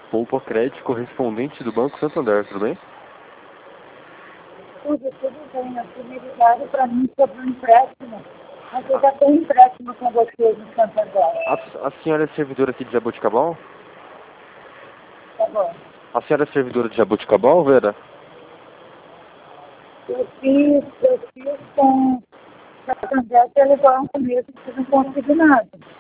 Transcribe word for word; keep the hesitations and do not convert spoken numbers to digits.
Poupa Crédito, correspondente do Banco Santander, tudo bem? Tudo, tudo bem. Eu fui ligado para mim sobre um empréstimo. Mas eu já tenho empréstimo com vocês no Santander. A, a senhora é servidora aqui de Jaboticabal? Tá bom. A senhora é servidora de Jaboticabal, Vera? Eu fiz, eu fiz com o Santander pelo banco mesmo, que não consegui nada.